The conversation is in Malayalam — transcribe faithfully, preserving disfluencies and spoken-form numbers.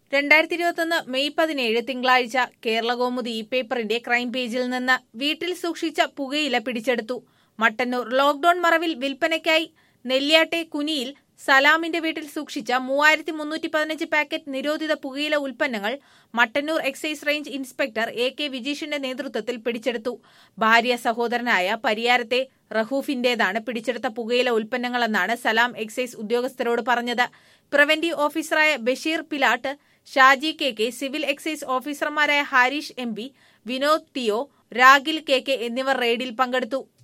രണ്ടായിരത്തി ഇരുപത്തൊന്ന് മെയ് പതിനേഴ് തിങ്കളാഴ്ച കേരളകൗമുദി ഈ പേപ്പറിന്റെ ക്രൈം പേജിൽ നിന്ന് വീട്ടിൽ സൂക്ഷിച്ച പുകയില പിടിച്ചെടുത്തു. മട്ടന്നൂർ ലോക്ഡൌൺ മറവിൽ വിൽപ്പനയ്ക്കായി നെല്ലിയാട്ടെ കുനിയിൽ സലാമിന്റെ വീട്ടിൽ സൂക്ഷിച്ച മൂവായിരത്തി മുന്നൂറ്റി പതിനഞ്ച് പാക്കറ്റ് നിരോധിത പുകയില ഉൽപ്പന്നങ്ങൾ Mattannur excise range inspector A K വിജീഷിന്റെ നേതൃത്വത്തിൽ പിടിച്ചെടുത്തു. ഭാര്യ സഹോദരനായ പരിയാരത്തെ റഹൂഫിന്റേതാണ് പിടിച്ചെടുത്ത പുകയില ഉൽപ്പന്നങ്ങളെന്നാണ് സലാം എക്സൈസ് ഉദ്യോഗസ്ഥരോട് പറഞ്ഞത്. പ്രിവന്റീവ് ഓഫീസറായ Basheer പിലാട്ട്, Shaji K K, civil excise ഓഫീസർമാരായ Harish M P, Vinod TO, Ragil K K എന്നിവർ റെയ്ഡിൽ പങ്കെടുത്തു.